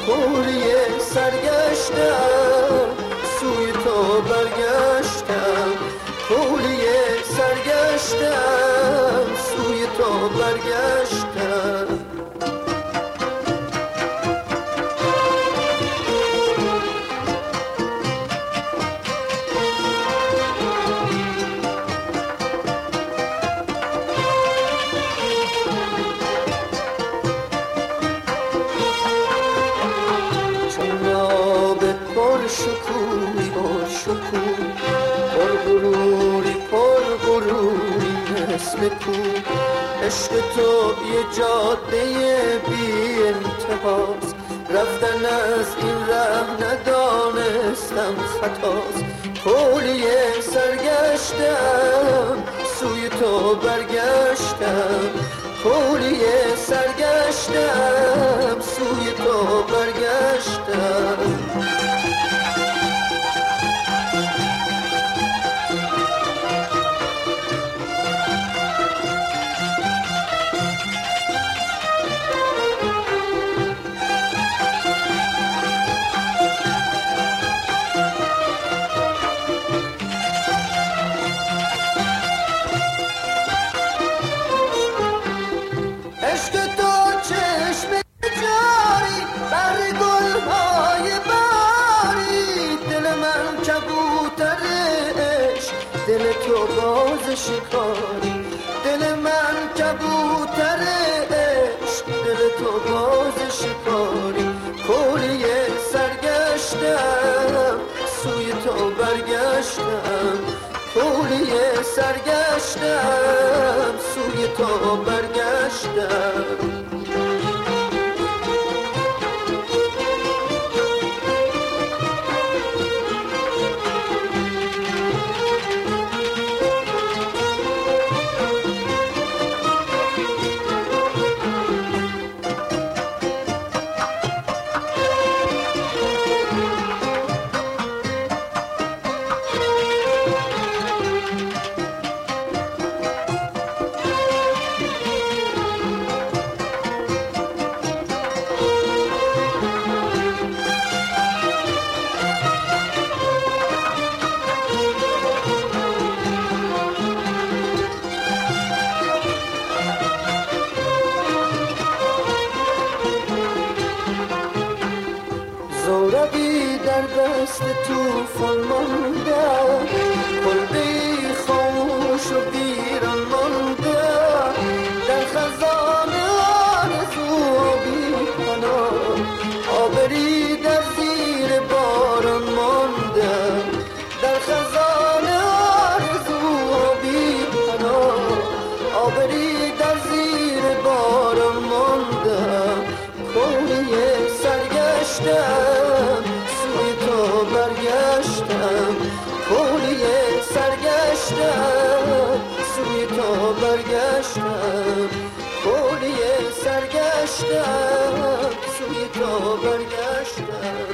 کوری سرگشتم سوی تو برگشتم کوری سرگشتم سوی تو برگشتم شکوی با شکوی پر غروری مثل کو عشق تو یه جاده بی انتهاست رفتن از این ره ندانستم خطاست کوری سرگشتم سوی تو برگشتم کوری سرگشتم سوی تو برگشتم دل تو باز شکاری دل من کبوتر عشق دل تو باز شکاری کوری سرگشتم سوی تو برگشتم کوری سرگشتم سوی تو برگشتم زورقی در دست توفان مانده کلبه‌ای خاموش و ویران مانده در خزانه آرزو بی پناه آبری در زیر باران مانده در خزانه آرزو بی پناه آبری در زیر باران مانده کوری سرگشتم سوی تو برگشتم کوری سرگشتم سوی تو برگشتم کوری سرگشتم سوی تو برگشتم